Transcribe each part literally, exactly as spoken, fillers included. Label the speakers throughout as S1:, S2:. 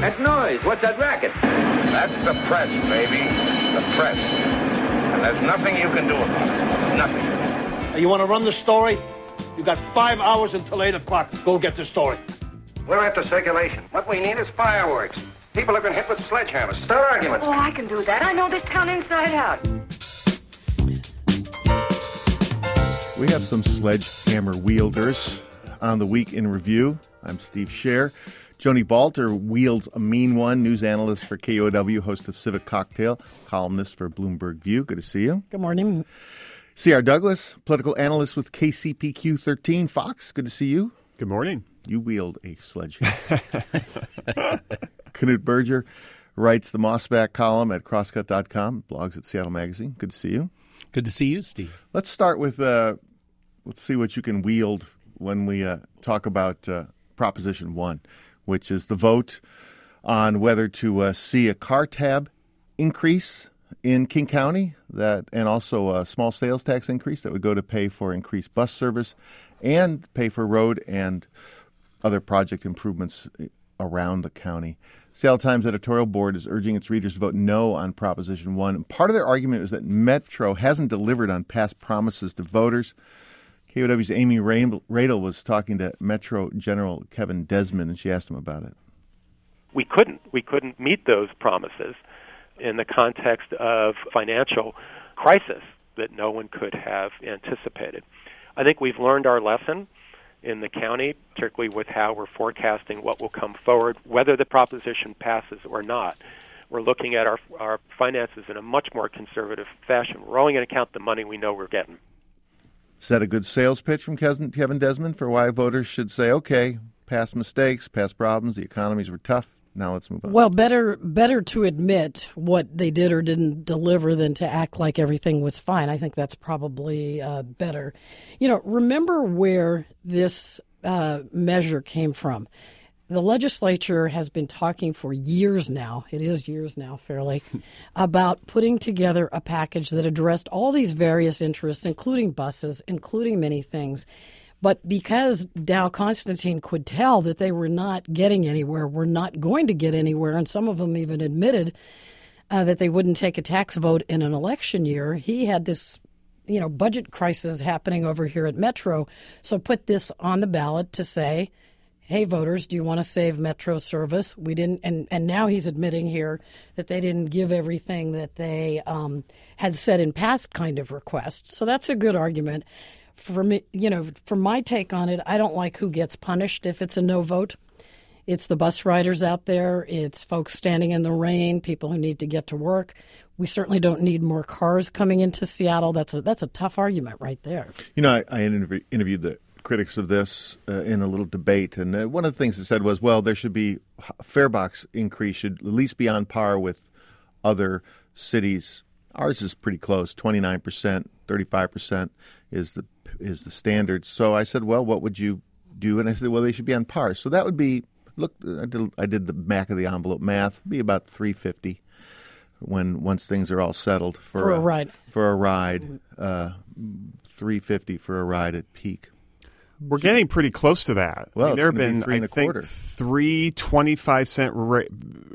S1: That noise, what's that racket?
S2: That's the press, baby. The press. And there's nothing you can do about it. Nothing.
S3: You want to run the story? You got five hours until eight o'clock. Go get the story.
S1: We're after circulation. What we need is fireworks. People have been hit with sledgehammers. Start arguments.
S4: Oh, I can do that. I know this town inside out.
S5: We have some sledgehammer wielders on the Week in Review. I'm Steve Scher. Joni Balter wields a mean one, news analyst for K O W, host of Civic Cocktail, columnist for Bloomberg View. Good to see you.
S6: Good morning.
S5: C R. Douglas, political analyst with K C P Q thirteen. Fox, good to see you.
S7: Good morning.
S5: You wield a sledgehammer. Knut Berger writes the Mossback column at crosscut dot com, blogs at Seattle Magazine. Good to see you.
S8: Good to see you, Steve.
S5: Let's start with, uh, let's see what you can wield when we uh, talk about uh, Proposition one, which is the vote on whether to uh, see a car tab increase in King County, that, and also a small sales tax increase that would go to pay for increased bus service and pay for road and other project improvements around the county. Seattle Times editorial board is urging its readers to vote no on Proposition one. Part of their argument is that Metro hasn't delivered on past promises to voters. K O W's Amy Radel was talking to Metro General Kevin Desmond, and she asked him about it.
S9: We couldn't. We couldn't meet those promises in the context of financial crisis that no one could have anticipated. I think we've learned our lesson in the county, particularly with how we're forecasting what will come forward, whether the proposition passes or not. We're looking at our our finances in a much more conservative fashion. We're only going to count the money we know we're getting.
S5: Is that a good sales pitch from Kevin Desmond for why voters should say, okay, past mistakes, past problems, the economies were tough, now let's move on?
S6: Well, better better to admit what they did or didn't deliver than to act like everything was fine. I think that's probably uh, better. You know, remember where this uh, measure came from. The legislature has been talking for years now, it is years now, fairly, about putting together a package that addressed all these various interests, including buses, including many things. But because Dow Constantine could tell that they were not getting anywhere, were not going to get anywhere, and some of them even admitted uh, that they wouldn't take a tax vote in an election year, he had this, you know, budget crisis happening over here at Metro. So put this on the ballot to say, hey, voters, do you want to save Metro service? We didn't, and, and now he's admitting here that they didn't give everything that they um, had said in past kind of requests. So that's a good argument. For me, you know, for my take on it, I don't like who gets punished if it's a no vote. It's the bus riders out there. It's folks standing in the rain, people who need to get to work. We certainly don't need more cars coming into Seattle. That's a, that's a tough argument right there.
S5: You know, I, I interv- interviewed the critics of this uh, in a little debate, and uh, one of the things they said was, well, there should be a fare box increase should at least be on par with other cities. Ours is pretty close, twenty-nine percent, thirty-five percent is the is the standard. So I said, well, what would you do? And I said, well, they should be on par. So that would be, look, I did, I did the back of the envelope math, be about three hundred fifty dollars when once things are all settled for,
S6: for a, a ride.
S5: For a ride, uh, three hundred fifty dollars for a ride at peak.
S7: We're getting pretty close to that.
S5: Well,
S7: I mean, there have been,
S5: be three and
S7: I
S5: a
S7: think,
S5: quarter.
S7: three twenty-five cent ra-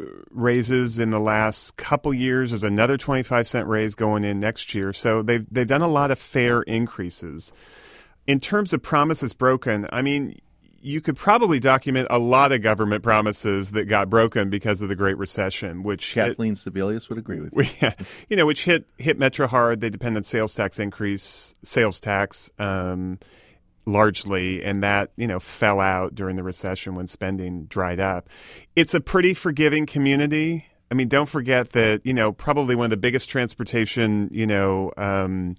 S7: raises in the last couple years. There's another twenty-five cent raise going in next year. So they've they've done a lot of fare increases. In terms of promises broken, I mean, you could probably document a lot of government promises that got broken because of the Great Recession, which
S5: Kathleen
S7: hit,
S5: Sebelius would agree with you.
S7: Yeah, you know, which hit hit Metro hard. They depend on sales tax increase, sales tax. Um, largely, and that, you know, fell out during the recession when spending dried up. It's a pretty forgiving community. I mean, don't forget that, you know, probably one of the biggest transportation, you know, um,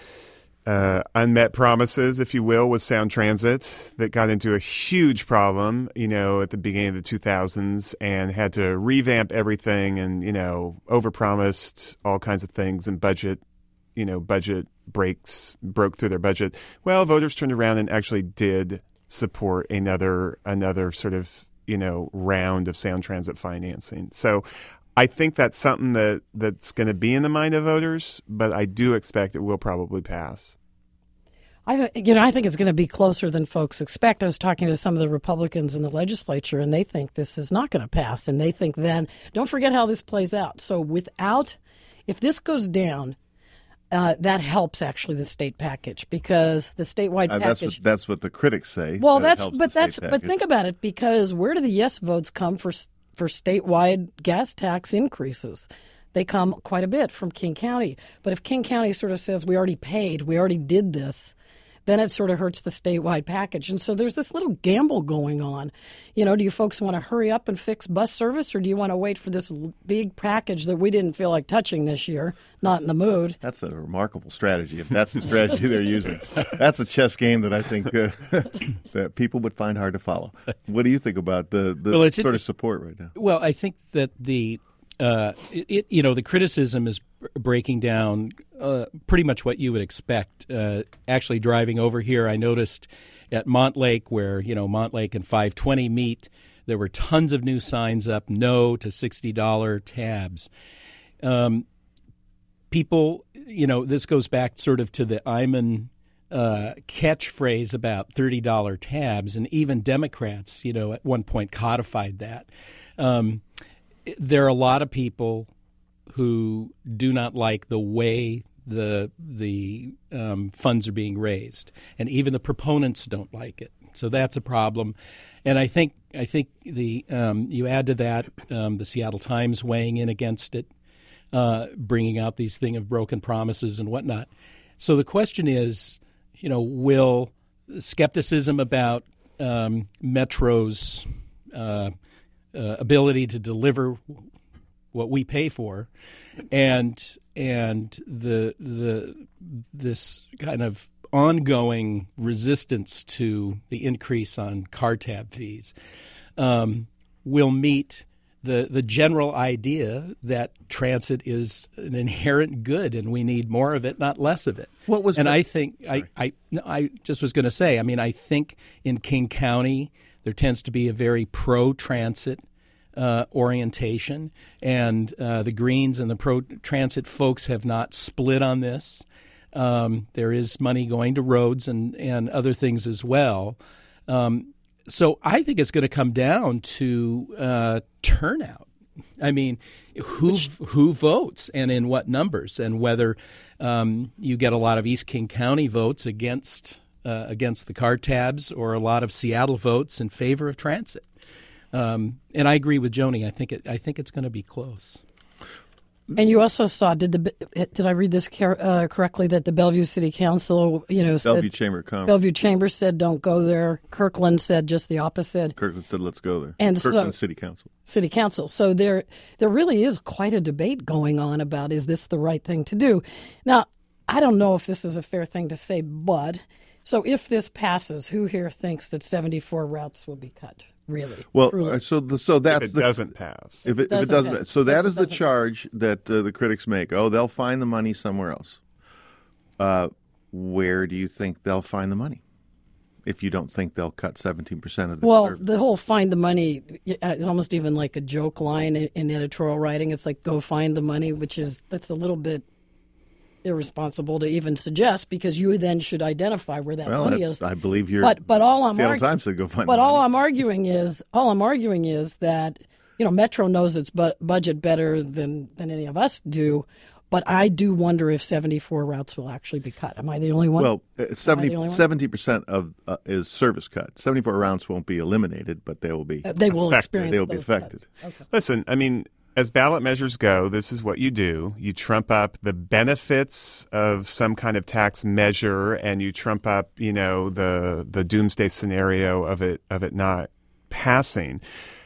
S7: uh, unmet promises, if you will, was Sound Transit that got into a huge problem, you know, at the beginning of the two thousands and had to revamp everything and, you know, overpromised all kinds of things and budget, you know, budget breaks, broke through their budget. Well, voters turned around and actually did support another another sort of, you know, round of Sound Transit financing. So I think that's something that, that's going to be in the mind of voters, but I do expect it will probably pass.
S6: I th- you know, I think it's going to be closer than folks expect. I was talking to some of the Republicans in the legislature, and they think this is not going to pass. And they think then, don't forget how this plays out. So without, if this goes down, uh, that helps actually the state package because the statewide
S5: Uh,
S6: package.
S5: that's what that's what the critics say.
S6: Well,
S5: that it
S6: that's
S5: helps
S6: but
S5: the state
S6: that's but
S5: package.
S6: think about it because where do the yes votes come for for statewide gas tax increases? They come quite a bit from King County. But if King County sort of says we already paid, we already did this, then it sort of hurts the statewide package. And so there's this little gamble going on. You know, do you folks want to hurry up and fix bus service, or do you want to wait for this big package that we didn't feel like touching this year? Not
S5: That's,
S6: in the mood.
S5: That's a remarkable strategy. If that's the strategy they're using, that's a chess game that I think uh, that people would find hard to follow. What do you think about the, the
S8: well, it's
S5: sort
S8: inter-
S5: of support right now?
S8: Well, I think that the uh, it, it you know the criticism is breaking down uh, pretty much what you would expect. Uh, actually, driving over here, I noticed at Montlake, where you know Montlake and five twenty meet, there were tons of new signs up, no to sixty dollars tabs. Um, people, you know, this goes back sort of to the Eyman uh, catchphrase about thirty dollars tabs, and even Democrats, you know, at one point codified that. Um, there are a lot of people who do not like the way the the um, funds are being raised, and even the proponents don't like it. So that's a problem. And I think I think the um, you add to that um, the Seattle Times weighing in against it, uh, bringing out these thing of broken promises and whatnot. So the question is, you know, will skepticism about um, Metro's uh, uh, ability to deliver what we pay for, and and the the this kind of ongoing resistance to the increase on car tab fees um, will meet the the general idea that transit is an inherent good and we need more of it, not less of it.
S5: What was
S8: and
S5: what,
S8: I think I, I no, I just was going to say. I mean, I think in King County there tends to be a very pro-transit Uh, orientation, and uh, the Greens and the pro-transit folks have not split on this. Um, there is money going to roads and, and other things as well. Um, so I think it's going to come down to uh, turnout. I mean, who Which, who votes and in what numbers, and whether um, you get a lot of East King County votes against uh, against the car tabs, or a lot of Seattle votes in favor of transit. Um, and I agree with Joni. I think it. I think it's going to be close.
S6: And you also saw did the did I read this uh, correctly that the Bellevue City Council, you know,
S5: Bellevue
S6: said,
S5: Chamber of Commerce.
S6: Bellevue Chamber said don't go there. Kirkland said just the opposite.
S5: Kirkland said let's go there.
S6: And
S5: Kirkland
S6: so,
S5: City Council.
S6: City Council. So there there really is quite a debate going on about is this the right thing to do. Now, I don't know if this is a fair thing to say, but so if this passes, who here thinks that seventy-four routes will be cut? Really?
S5: Well,
S6: Truly.
S5: so the, so that's
S7: if it
S5: the,
S7: doesn't pass.
S5: If it,
S6: doesn't
S5: if it doesn't,
S6: pass.
S5: so that
S6: If it
S5: is the
S6: doesn't
S5: charge that uh, the critics make. Oh, they'll find the money somewhere else. Uh, where do you think they'll find the money? If you don't think they'll cut seventeen percent of the
S6: well,
S5: their,
S6: the whole find the money is almost even like a joke line in, in editorial writing. It's like go find the money, which is that's a little bit irresponsible to even suggest because you then should identify where that
S5: well,
S6: money
S5: that's,
S6: is.
S5: I believe you're.
S6: But but all I'm
S5: Seattle
S6: argu-
S5: Times said go find.
S6: But
S5: the
S6: all
S5: money.
S6: I'm arguing is all I'm arguing is that you know Metro knows its bu- budget better than than any of us do. But I do wonder if seventy-four routes will actually be cut. Am I the only one?
S5: Well, uh, seventy
S6: one?
S5: seventy percent of uh, is service cut. seventy-four routes won't be eliminated, but they will be.
S6: Uh, they will
S5: affected.
S6: experience.
S5: They will be
S6: those
S5: affected.
S6: cuts. Okay.
S7: Listen, I mean, as ballot measures go, this is what you do. You trump up the benefits of some kind of tax measure, and you trump up, you know, the the doomsday scenario of it of it not passing.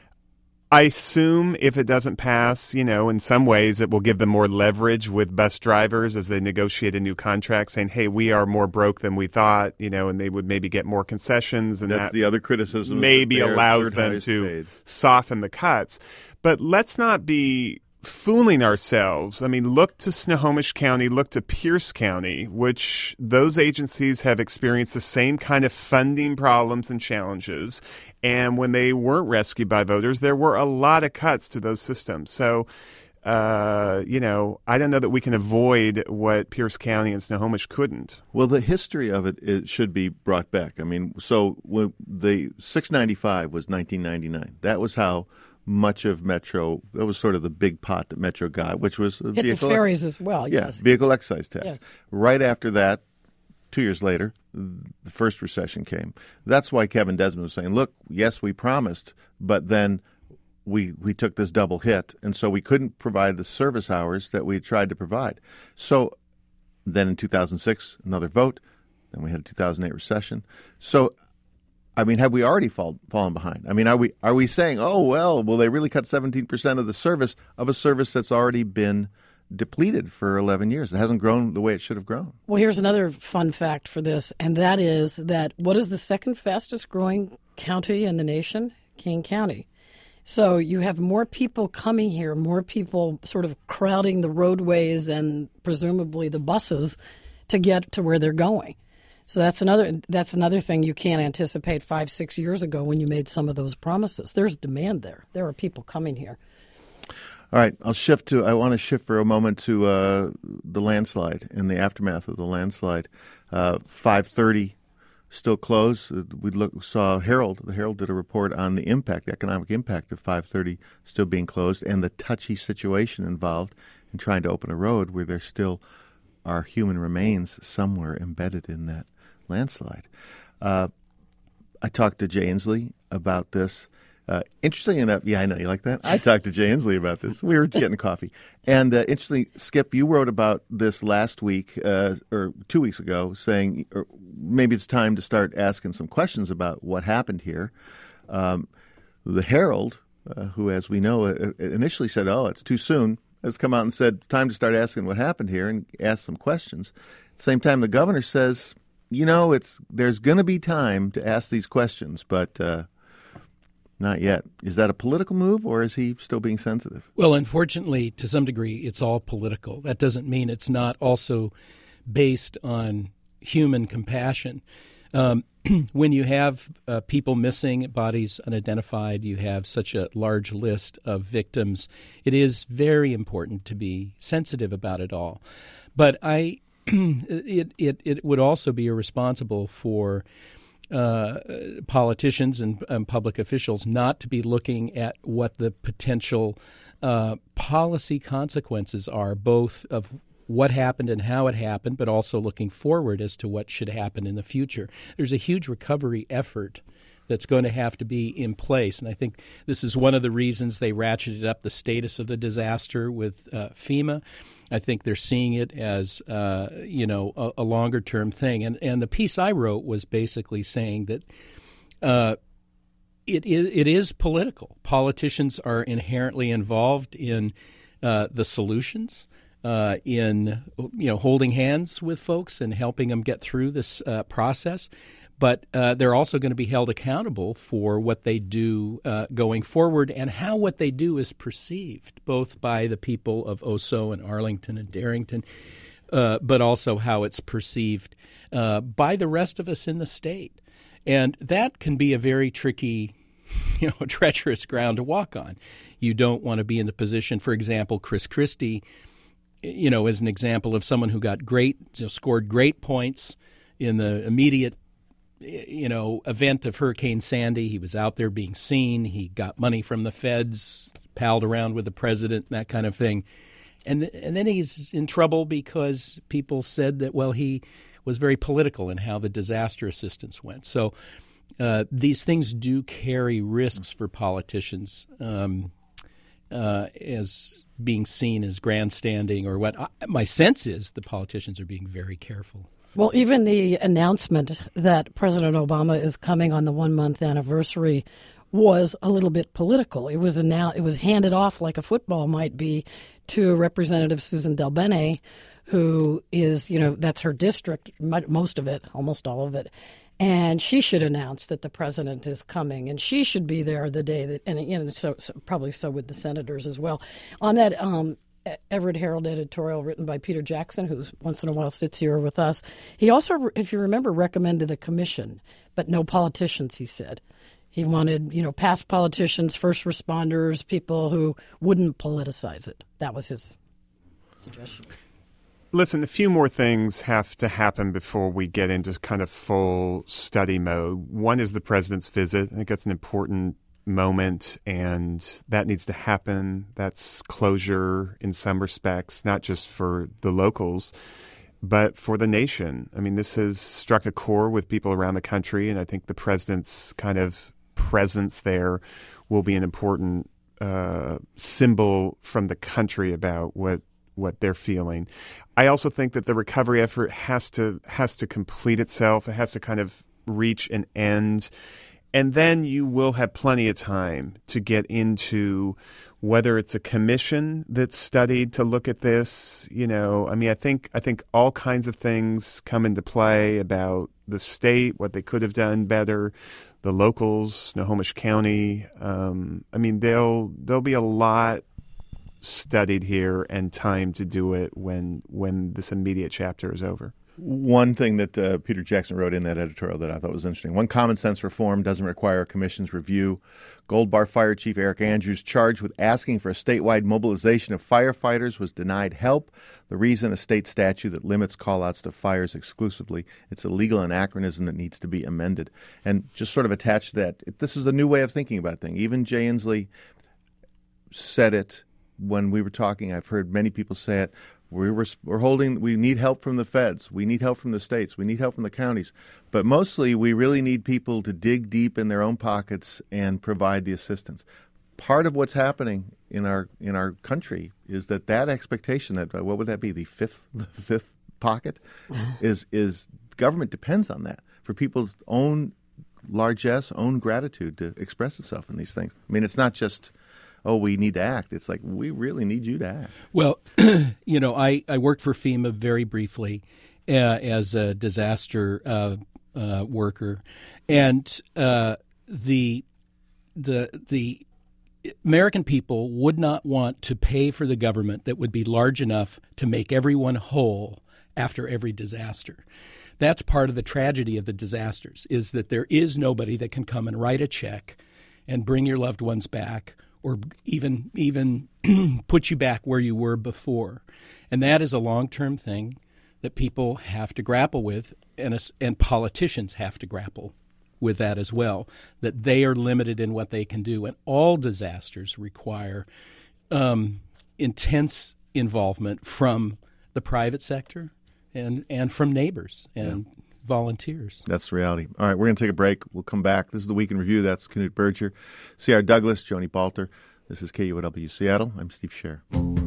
S7: I assume if it doesn't pass, you know, in some ways it will give them more leverage with bus drivers as they negotiate a new contract, saying, "Hey, we are more broke than we thought," you know, and they would maybe get more concessions, and
S5: That's
S7: that
S5: the other criticism.
S7: maybe
S5: that they are
S7: allows
S5: third
S7: them
S5: highest
S7: to
S5: paid.
S7: soften the cuts. But let's not be fooling ourselves. I mean, look to Snohomish County, look to Pierce County, which those agencies have experienced the same kind of funding problems and challenges. And when they weren't rescued by voters, there were a lot of cuts to those systems. So uh, you know, I don't know that we can avoid what Pierce County and Snohomish couldn't.
S5: Well, the history of it, it should be brought back. I mean, so when the six ninety-five was nineteen ninety-nine. That was how much of Metro, that was sort of the big pot that Metro got, which was a
S6: Hit
S5: vehicle,
S6: the ferries as well,
S5: yeah,
S6: yes.
S5: vehicle excise tax.
S6: Yes.
S5: Right after that, two years later, the first recession came. That's why Kevin Desmond was saying, look, yes, we promised, but then we we took this double hit, and so we couldn't provide the service hours that we tried to provide. So then in two thousand six, another vote. Then we had a two thousand eight recession. So, I mean, have we already fall, fallen behind? I mean, are we are we saying, oh, well, will they really cut seventeen percent of the service of a service that's already been depleted for eleven years? It hasn't grown the way it should have grown.
S6: Well, here's another fun fact for this, and that is that what is the second fastest growing county in the nation? King County. So you have more people coming here, more people sort of crowding the roadways and presumably the buses to get to where they're going. So that's another that's another thing you can't anticipate five, six years ago when you made some of those promises. There's demand there. There are people coming here.
S5: All right, I'll shift to, I want to shift for a moment to uh, the landslide and the aftermath of the landslide. Uh, five thirty still closed. We look, saw Herald, the Herald did a report on the impact, the economic impact of five thirty still being closed and the touchy situation involved in trying to open a road where there still are human remains somewhere embedded in that landslide. Uh, I talked to Jay Inslee about this. Uh, interesting enough, yeah, I know you like that. I talked to Jay Inslee about this. We were getting coffee. And uh, interestingly, Skip, you wrote about this last week uh, or two weeks ago, saying or maybe it's time to start asking some questions about what happened here. Um, the Herald, uh, who, as we know, uh, initially said, oh, it's too soon, has come out and said, time to start asking what happened here and ask some questions. At the same time, the governor says, you know, it's there's going to be time to ask these questions, but uh, not yet. Is that a political move, or is he still being sensitive?
S8: Well, unfortunately, to some degree, it's all political. That doesn't mean it's not also based on human compassion. Um, when you have uh, people missing, bodies unidentified, you have such a large list of victims, it is very important to be sensitive about it all. But I, it, it, it would also be irresponsible for Uh, politicians and um, public officials not to be looking at what the potential uh, policy consequences are, both of what happened and how it happened, but also looking forward as to what should happen in the future. There's a huge recovery effort that's going to have to be in place, and I think this is one of the reasons they ratcheted up the status of the disaster with uh, FEMA. I think they're seeing it as, uh, you know, a, a longer-term thing. And and the piece I wrote was basically saying that uh, it is it is political. Politicians are inherently involved in uh, the solutions, uh, in you know holding hands with folks and helping them get through this uh, process. But uh, they're also going to be held accountable for what they do uh, going forward and how what they do is perceived, both by the people of Oso and Arlington and Darrington, uh, but also how it's perceived uh, by the rest of us in the state. And that can be a very tricky, you know, treacherous ground to walk on. You don't want to be in the position, for example, Chris Christie, you know, as an example of someone who got great, you know, scored great points in the immediate you know, event of Hurricane Sandy. He was out there being seen. He got money from the feds, palled around with the president, that kind of thing. And and then he's in trouble because people said that, well, he was very political in how the disaster assistance went. So uh, these things do carry risks for politicians um, uh, as being seen as grandstanding or what. I, my sense is the politicians are being very careful.
S6: Well, even the announcement that President Obama is coming on the one-month anniversary was a little bit political. It was annou- it was handed off like a football might be to Representative Susan DelBene, who is, you know, that's her district, most of it, almost all of it. And she should announce that the president is coming, and she should be there the day that, and you know, so, so probably so would the senators as well. On that um, Everett Herald editorial written by Peter Jackson, who once in a while sits here with us, he also, if you remember, recommended a commission, but no politicians, he said. He wanted, you know, past politicians, first responders, people who wouldn't politicize it. That was his suggestion.
S7: Listen, a few more things have to happen before we get into kind of full study mode. One is the president's visit. I think that's an important moment, and that needs to happen. That's closure in some respects, not just for the locals, but for the nation. I mean, this has struck a chord with people around the country, and I think the president's kind of presence there will be an important uh, symbol from the country about what what they're feeling. I also think that the recovery effort has to has to complete itself. It has to kind of reach an end. And then you will have plenty of time to get into whether it's a commission that's studied to look at this. You know, I mean, I think I think all kinds of things come into play about the state, what they could have done better, the locals, Snohomish County. Um, I mean, there'll there'll be a lot studied here and time to do it when when this immediate chapter is over.
S5: One thing that uh, Peter Jackson wrote in that editorial that I thought was interesting. One common sense reform doesn't require a commission's review. Gold Bar Fire Chief Eric Andrews, charged with asking for a statewide mobilization of firefighters, was denied help. The reason, a state statute that limits call-outs to fires exclusively. It's a legal anachronism that needs to be amended. And just sort of attached to that, this is a new way of thinking about things. Even Jay Inslee said it when we were talking. I've heard many people say it. We were, we're holding, we need help from the feds. We need help from the states. We need help from the counties. But mostly, we really need people to dig deep in their own pockets and provide the assistance. Part of what's happening in our in our country is that that expectation, that what would that be, the fifth the fifth pocket, is is government depends on that for people's own largesse, own gratitude to express itself in these things. I mean, it's not just, oh, we need to act. It's like, we really need you to act.
S8: Well, you know, I, I worked for FEMA very briefly uh, as a disaster uh, uh, worker. And uh, the the the American people would not want to pay for the government that would be large enough to make everyone whole after every disaster. That's part of the tragedy of the disasters, is that there is nobody that can come and write a check and bring your loved ones back, or even even put you back where you were before. And that is a long-term thing that people have to grapple with, and, and politicians have to grapple with that as well, that they are limited in what they can do. And all disasters require um, intense involvement from the private sector and, and from neighbors and yeah. volunteers.
S5: That's the reality. All right, we're going to take a break. We'll come back. This is the Week in Review. That's Knute Berger, C R Douglas, Joni Balter. This is K U O W Seattle. I'm Steve Scher.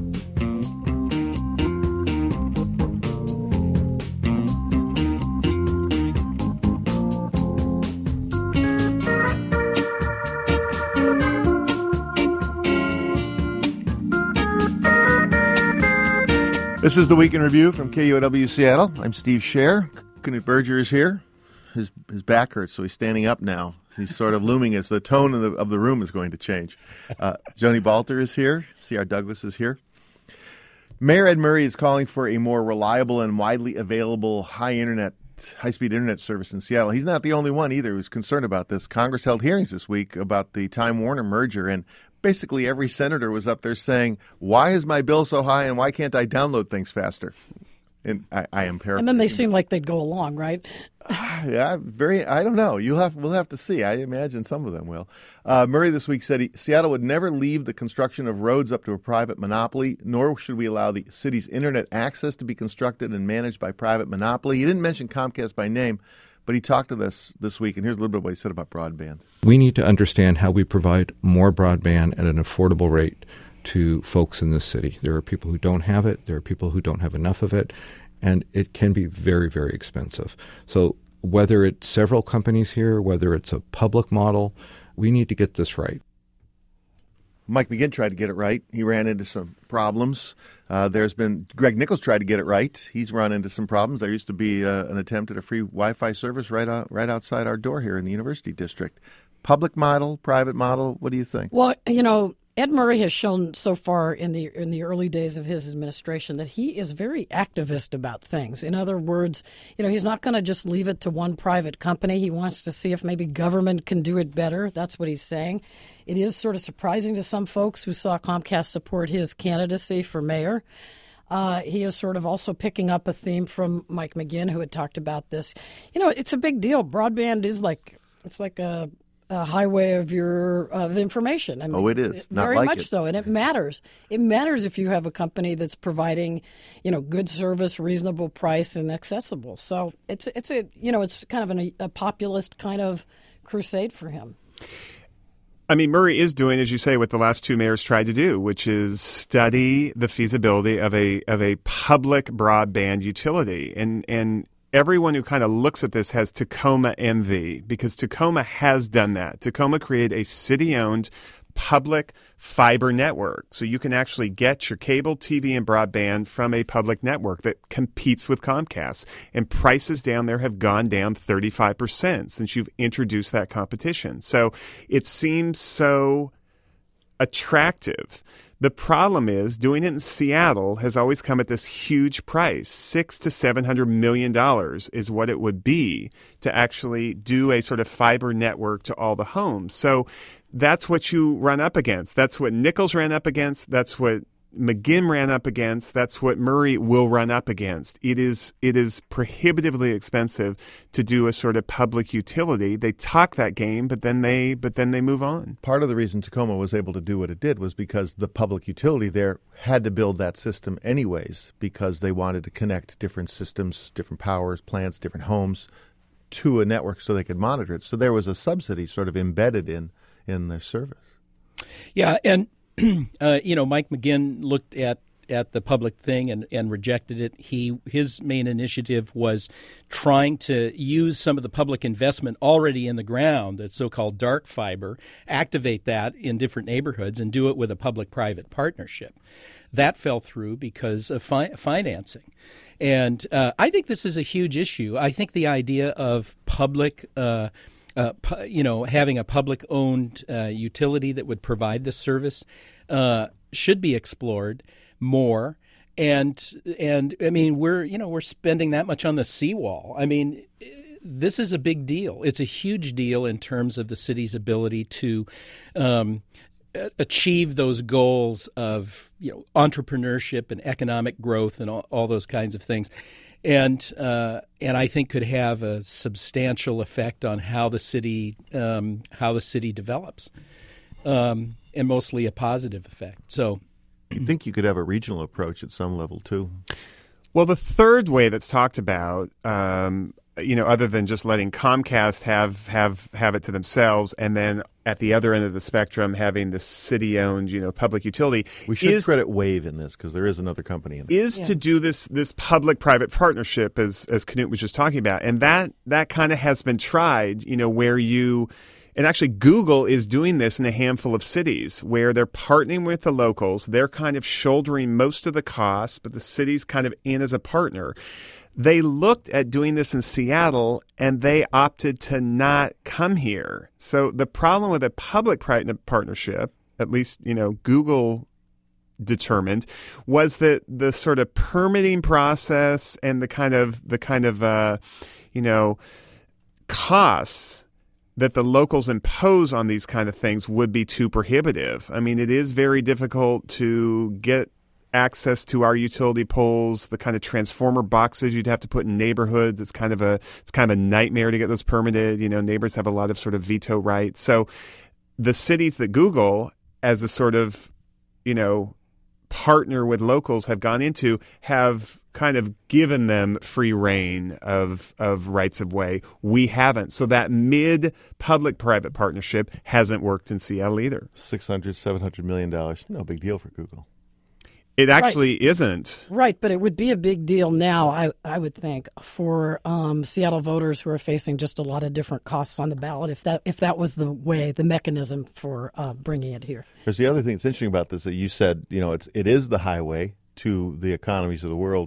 S5: This is the Week in Review from K U O W Seattle. I'm Steve Scher. Knute Berger is here. His his back hurts, so he's standing up now. He's sort of looming as the tone of the, of the room is going to change. Uh, Joni Balter is here. C R Douglas is here. Mayor Ed Murray is calling for a more reliable and widely available high internet, high-speed internet service in Seattle. He's not the only one either who's concerned about this. Congress held hearings this week about the Time Warner merger, and basically every senator was up there saying, why is my bill so high and why can't I download things faster? And I, I am paraphrasing.
S6: And then they seem like they'd go along, right?
S5: Yeah, very. I don't know. You'll have. We'll have to see. I imagine some of them will. Uh, Murray this week said he, Seattle would never leave the construction of roads up to a private monopoly, nor should we allow the city's internet access to be constructed and managed by private monopoly. He didn't mention Comcast by name, but he talked to us this week, and here's a little bit of what he said about broadband.
S10: We need to understand how we provide more broadband at an affordable rate to folks in this city. There are people who don't have it. There are people who don't have enough of it. And it can be very, very expensive. So whether it's several companies here, whether it's a public model, we need to get this right.
S5: Mike McGinn tried to get it right. He ran into some problems. Uh, there's been Greg Nichols tried to get it right. He's run into some problems. There used to be uh, an attempt at a free Wi-Fi service right out, right outside our door here in the University District. Public model, private model, what do you think?
S6: Well, you know, Ed Murray has shown so far in the in the early days of his administration that he is very activist about things. In other words, you know, he's not going to just leave it to one private company. He wants to see if maybe government can do it better. That's what he's saying. It is sort of surprising to some folks who saw Comcast support his candidacy for mayor. Uh, he is sort of also picking up a theme from Mike McGinn, who had talked about this. You know, it's a big deal. Broadband is like it's like a A highway of your of information. I mean,
S5: oh, it is. Not
S6: very
S5: like
S6: much
S5: it.
S6: so, and it matters. It matters if you have a company that's providing, you know, good service, reasonable price, and accessible. So it's it's a you know it's kind of an, a populist kind of crusade for him.
S7: I mean, Murray is doing, as you say, what the last two mayors tried to do, which is study the feasibility of a of a public broadband utility, and and. Everyone who kind of looks at this has Tacoma envy, because Tacoma has done that. Tacoma created a city-owned public fiber network. So you can actually get your cable, T V, and broadband from a public network that competes with Comcast. And prices down there have gone down thirty-five percent since you've introduced that competition. So it seems so attractive. The problem is doing it in Seattle has always come at this huge price. Six to seven hundred million dollars is what it would be to actually do a sort of fiber network to all the homes. So that's what you run up against. That's what Nichols ran up against. That's what McGinn ran up against. That's what Murray will run up against. It is it is prohibitively expensive to do a sort of public utility. They talk that game, but then they but then they move on.
S5: Part of the reason Tacoma was able to do what it did was because the public utility there had to build that system anyways, because they wanted to connect different systems, different powers, plants, different homes to a network so they could monitor it. So there was a subsidy sort of embedded in in their service.
S8: Yeah, and Uh, you know, Mike McGinn looked at, at the public thing and, and rejected it. He his main initiative was trying to use some of the public investment already in the ground, that so-called dark fiber, activate that in different neighborhoods and do it with a public-private partnership. That fell through because of fi- financing. And uh, I think this is a huge issue. I think the idea of public uh Uh, pu- you know, having a public-owned uh, utility that would provide this service uh, should be explored more. And and I mean, we're you know we're spending that much on the seawall. I mean, this is a big deal. It's a huge deal in terms of the city's ability to um, achieve those goals of you know entrepreneurship and economic growth and all, all those kinds of things. And uh, and I think could have a substantial effect on how the city um, how the city develops, um, and mostly a positive effect. So,
S5: I think you could have a regional approach at some level too.
S7: Well, the third way that's talked about, um, you know, other than just letting Comcast have have have it to themselves, and then at the other end of the spectrum having the city-owned, you know, public utility,
S5: we should
S7: is,
S5: credit Wave in this because there is another company in it.
S7: Is
S6: Yeah.
S7: to do this this public-private partnership, as as Knut was just talking about, and that that kind of has been tried, you know, where you. And actually, Google is doing this in a handful of cities where they're partnering with the locals. They're kind of shouldering most of the costs, but the city's kind of in as a partner. They looked at doing this in Seattle, and they opted to not come here. So the problem with a public-private partnership, at least, you know, Google determined, was that the sort of permitting process and the kind of the kind of uh, you know costs that the locals impose on these kind of things would be too prohibitive. I mean, it is very difficult to get access to our utility poles, the kind of transformer boxes you'd have to put in neighborhoods. It's kind of a it's kind of a nightmare to get those permitted. You know, neighbors have a lot of sort of veto rights. So the cities that Google, as a sort of, you know, partner with locals have gone into, have kind of given them free reign of of rights of way. We haven't. So that mid public-private partnership hasn't worked in Seattle either.
S5: six hundred, seven hundred million dollars, no big deal for Google.
S7: It actually right. isn't.
S6: Right, but it would be a big deal now, I, I would think, for um, Seattle voters who are facing just a lot of different costs on the ballot, if that if that was the way, the mechanism for uh, bringing it here.
S5: There's the other thing that's interesting about this that you said, you know, it's it is the highway to the economies of the world,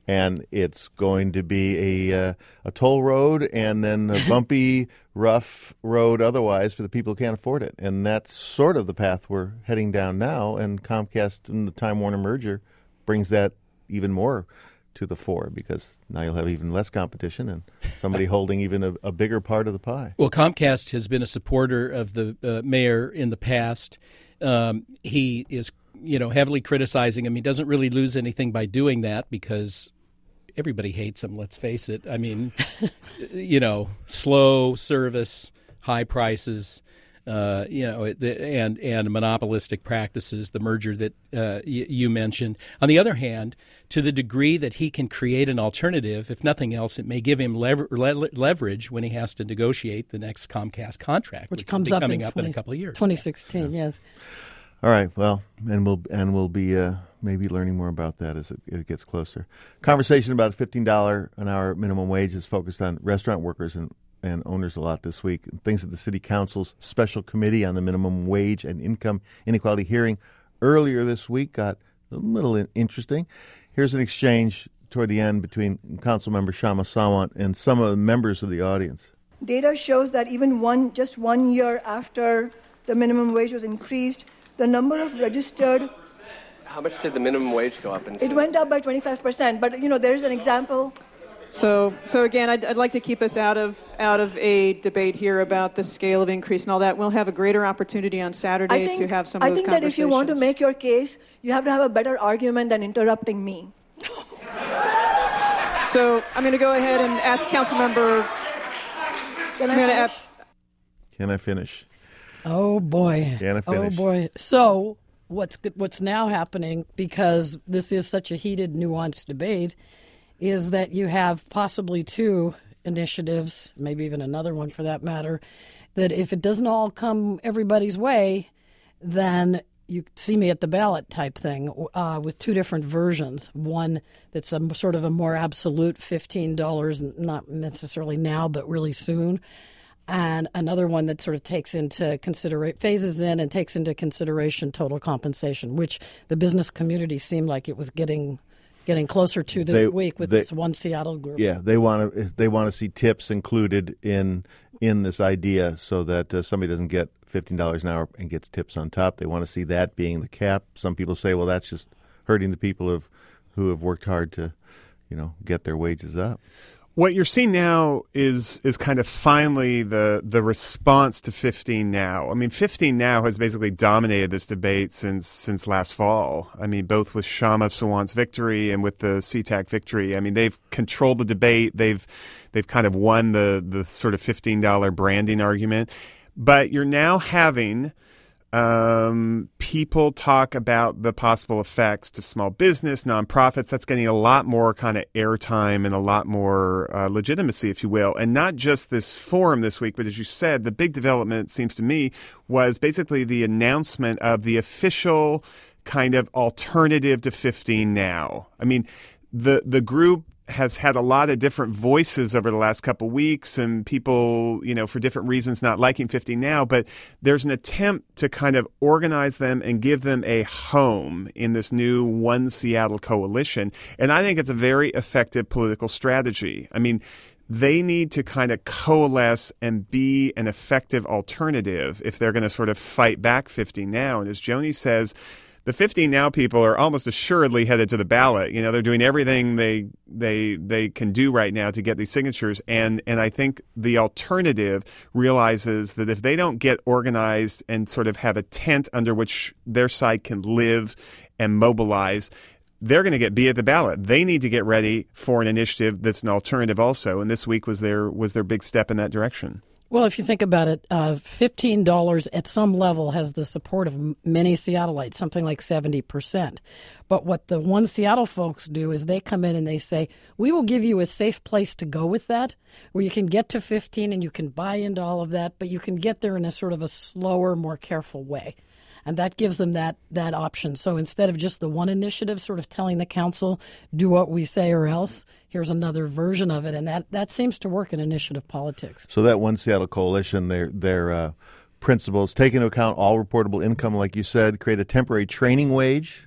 S5: and it's going to be a uh, a toll road and then a bumpy, rough road otherwise for the people who can't afford it. And that's sort of the path we're heading down now, and Comcast and the Time Warner merger brings that even more to the fore, because now you'll have even less competition and somebody holding even a, a bigger part of the pie.
S8: Well, Comcast has been a supporter of the uh, mayor in the past. Um, he is, you know, heavily criticizing him. He doesn't really lose anything by doing that because everybody hates him, let's face it. I mean, you know, slow service, high prices, uh, you know, the, and and monopolistic practices, the merger that uh, y- you mentioned. On the other hand, to the degree that he can create an alternative, if nothing else, it may give him lever- le- leverage when he has to negotiate the next Comcast contract, which, which comes will be up coming in up twenty, in a couple of years.
S6: twenty sixteen, yeah. Yes.
S5: All right. Well, and we'll and we'll be uh, maybe learning more about that as it, it gets closer. Conversation about fifteen dollars an hour minimum wage is focused on restaurant workers and, and owners a lot this week. Things at the City Council's Special Committee on the Minimum Wage and Income Inequality hearing earlier this week got a little interesting. Here's an exchange toward the end between Councilmember Kshama Sawant and some of the members of the audience.
S11: Data shows that even one just one year after the minimum wage was increased, the number of registered...
S12: How much did the minimum wage go up in?
S11: It went up by twenty-five percent, but, you know, there's an example.
S13: So, so again, I'd, I'd like to keep us out of out of a debate here about the scale of increase and all that. We'll have a greater opportunity on Saturday
S11: think,
S13: to have some of
S11: I
S13: those
S11: think
S13: conversations.
S11: that if you want to make your case, you have to have a better argument than interrupting me.
S13: So I'm going to go ahead and ask Councilmember...
S11: Can
S13: I'm
S11: I
S13: gonna
S11: finish?
S5: Can I finish?
S6: Oh, boy.
S5: Can I finish?
S6: Oh, boy. So what's what's now happening, because this is such a heated, nuanced debate, is that you have possibly two initiatives, maybe even another one for that matter, that if it doesn't all come everybody's way, then you see me at the ballot type thing uh, with two different versions. One that's a sort of a more absolute fifteen dollars, not necessarily now, but really soon. And another one that sort of takes into consideration, phases in and takes into consideration total compensation, which the business community seemed like it was getting getting closer to this
S5: they,
S6: week with
S5: they,
S6: this one Seattle group.
S5: Yeah, they want to they want to see tips included in in this idea so that uh, somebody doesn't get fifteen dollars an hour and gets tips on top. They want to see that being the cap. Some people say, well, that's just hurting the people who have, who have worked hard to, you know, get their wages up.
S7: What you're seeing now is is kind of finally the the response to fifteen now. I mean, fifteen now has basically dominated this debate since since last fall. I mean, both with Kshama Sawant's victory and with the C TAC victory. I mean, they've controlled the debate. They've they've kind of won the the sort of fifteen dollars branding argument. But you're now having Um, people talk about the possible effects to small business, nonprofits. That's getting a lot more kind of airtime and a lot more uh, legitimacy, if you will. And not just this forum this week, but as you said, the big development, seems to me, was basically the announcement of the official kind of alternative to fifteen now. I mean, the the group has had a lot of different voices over the last couple of weeks, and people, you know, for different reasons not liking fifteen now, but there's an attempt to kind of organize them and give them a home in this new One Seattle coalition. And I think it's a very effective political strategy. I mean, they need to kind of coalesce and be an effective alternative if they're going to sort of fight back fifteen now. And as Joni says, the fifteen now people are almost assuredly headed to the ballot. You know, they're doing everything they they they can do right now to get these signatures. And and I think the alternative realizes that if they don't get organized and sort of have a tent under which their side can live and mobilize, they're going to get beat at the ballot. They need to get ready for an initiative that's an alternative also. And this week was their was their big step in that direction.
S6: Well, if you think about it, uh, fifteen dollars at some level has the support of many Seattleites, something like seventy percent. But what the One Seattle folks do is they come in and they say, we will give you a safe place to go with that, where you can get to fifteen and you can buy into all of that, but you can get there in a sort of a slower, more careful way. And that gives them that that option. So instead of just the one initiative sort of telling the council, do what we say or else, here's another version of it. And that, that seems to work in initiative politics.
S5: So that One Seattle Coalition, their, their uh, principles, take into account all reportable income, like you said, create a temporary training wage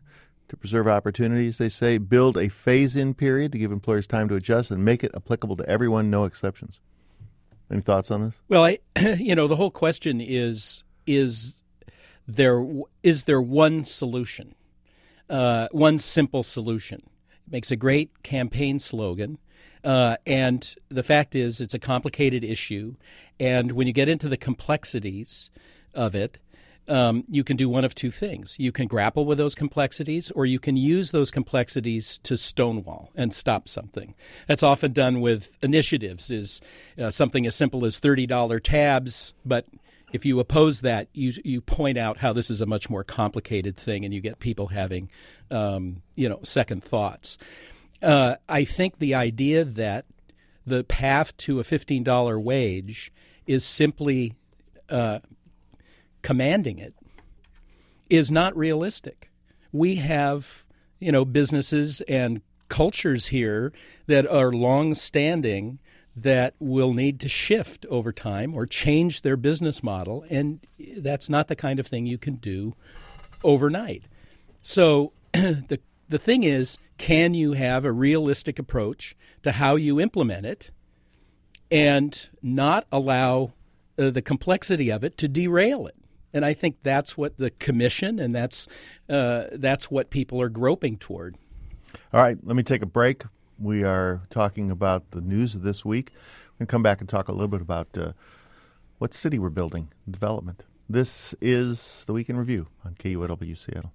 S5: to preserve opportunities. They say build a phase-in period to give employers time to adjust and make it applicable to everyone, no exceptions. Any thoughts on this?
S8: Well, I, you know, the whole question is, is there is there one solution, uh, one simple solution? It makes a great campaign slogan. Uh, and the fact is it's a complicated issue. And when you get into the complexities of it, um, you can do one of two things. You can grapple with those complexities, or you can use those complexities to stonewall and stop something. That's often done with initiatives, is uh, something as simple as thirty dollars tabs, but if you oppose that, you you point out how this is a much more complicated thing, and you get people having, um, you know, second thoughts. Uh, I think the idea that the path to a fifteen dollars wage is simply uh, commanding it is not realistic. We have, you know, businesses and cultures here that are long-standing that will need to shift over time or change their business model, and that's not the kind of thing you can do overnight. So the the thing is, can you have a realistic approach to how you implement it and not allow uh, the complexity of it to derail it? And I think that's what the commission and that's uh, that's what people are groping toward.
S5: All right, let me take a break. We are talking about the news of this week. We're going to come back and talk a little bit about uh, what city we're building, development. This is the Week in Review on K U O W Seattle.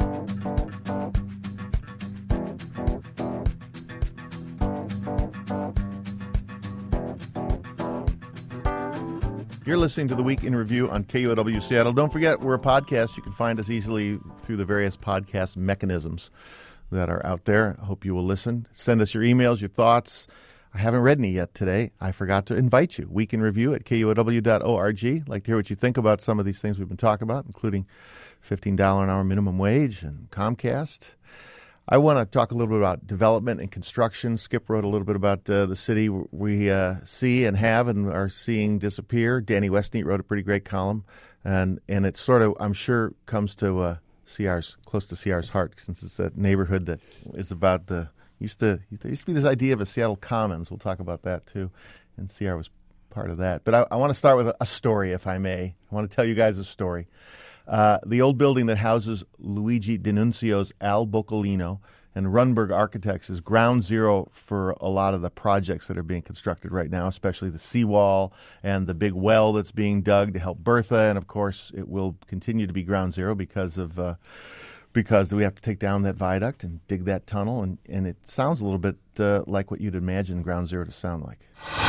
S5: You're listening to the Week in Review on K U O W Seattle. Don't forget, we're a podcast. You can find us easily through the various podcast mechanisms that are out there. I hope you will listen. Send us your emails, your thoughts. I haven't read any yet today. I forgot to invite you. Week in Review at K U O W dot org. I'd like to hear what you think about some of these things we've been talking about, including fifteen dollars an hour minimum wage and Comcast. I want to talk a little bit about development and construction. Skip wrote a little bit about uh, the city we uh, see and have and are seeing disappear. Danny Westneat wrote a pretty great column, and and it sort of, I'm sure, comes to uh, C R's, close to C R's heart, since it's a neighborhood that is about the, used to, there used to be this idea of a Seattle Commons. We'll talk about that too, and C R was part of that. But I, I want to start with a, a story, if I may. I want to tell you guys a story. Uh, the old building that houses Luigi D'Annunzio's Al Boccolino and Runberg Architects is ground zero for a lot of the projects that are being constructed right now, especially the seawall and the big well that's being dug to help Bertha. And, of course, it will continue to be ground zero because of uh, because we have to take down that viaduct and dig that tunnel. And, and it sounds a little bit uh, like what you'd imagine ground zero to sound like.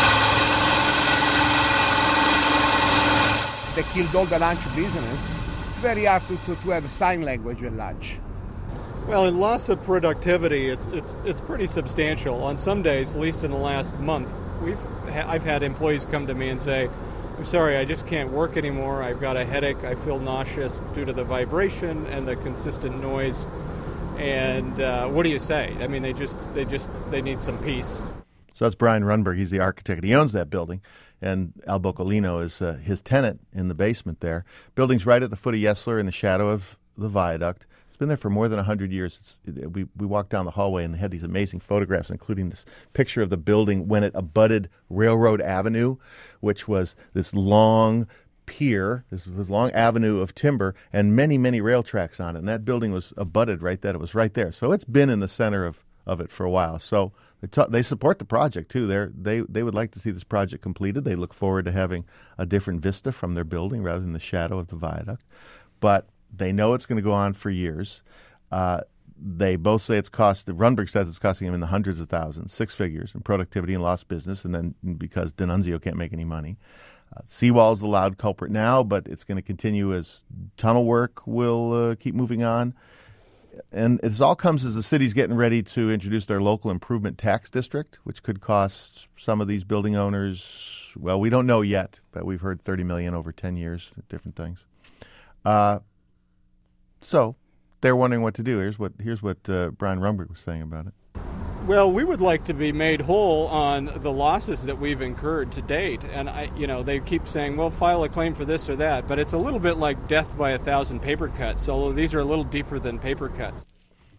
S14: They killed all the lunch business. It's very hard to, to, to have sign language at lunch.
S15: Well, in loss of productivity, it's it's it's pretty substantial. On some days, at least in the last month, we've ha- I've had employees come to me and say, "I'm sorry, I just can't work anymore. I've got a headache. I feel nauseous due to the vibration and the consistent noise." And uh, what do you say? I mean, they just they just they need some peace.
S5: So that's Brian Runberg. He's the architect. He owns that building, and Al Boccolino is uh, his tenant in the basement there. Building's right at the foot of Yesler in the shadow of the viaduct. It's been there for more than one hundred years. It's, it, we, we walked down the hallway, and they had these amazing photographs, including this picture of the building when it abutted Railroad Avenue, which was this long pier, this, this long avenue of timber, and many, many rail tracks on it. And that building was abutted right there. It was right there. So it's been in the center of, of it for a while. So They, t- they support the project, too. They're, they they would like to see this project completed. They look forward to having a different vista from their building rather than the shadow of the viaduct. But they know it's going to go on for years. Uh, they both say it's cost, Runberg says it's costing them in the hundreds of thousands, six figures in productivity and lost business, and then because D'Annunzio can't make any money. Uh, seawall is the loud culprit now, but it's going to continue as tunnel work will uh, keep moving on. And it all comes as the city's getting ready to introduce their local improvement tax district, which could cost some of these building owners, well, we don't know yet, but we've heard thirty million dollars over ten years, different things. Uh, so they're wondering what to do. Here's what here's what uh, Brian Runberg was saying about it.
S15: Well, we would like to be made whole on the losses that we've incurred to date. And, I, you know, they keep saying, well, file a claim for this or that. But it's a little bit like death by a thousand paper cuts, although these are a little deeper than paper cuts.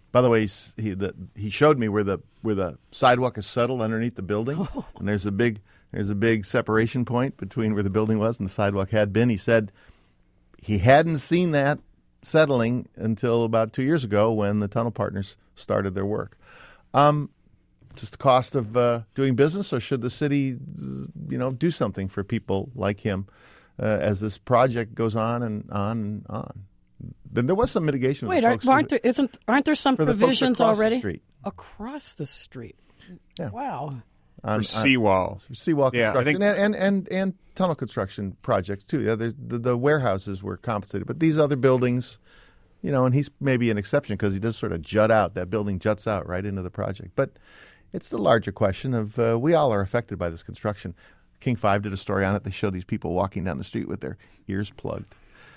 S5: By the way, he's, he the, he showed me where the where the sidewalk is settled underneath the building, oh. and there's a big there's a big separation point between where the building was and the sidewalk had been. He said he hadn't seen that settling until about two years ago when the tunnel partners started their work. Um, just the cost of uh, doing business, or should the city, you know, do something for people like him uh, as this project goes on and on and on? Then there was some mitigation.
S6: Wait, aren't, aren't there isn't aren't there some provisions
S5: the
S6: already
S5: the street.
S6: across the street?
S5: Yeah.
S6: Wow.
S7: For seawall,
S5: for seawall
S7: yeah,
S5: construction,
S7: I think...
S5: and, and and and tunnel construction projects too. Yeah, the, the warehouses were compensated, but these other buildings, you know, and he's maybe an exception because he does sort of jut out. That building juts out right into the project, but it's the larger question of uh, we all are affected by this construction. King five did a story on it. They show these people walking down the street with their ears plugged.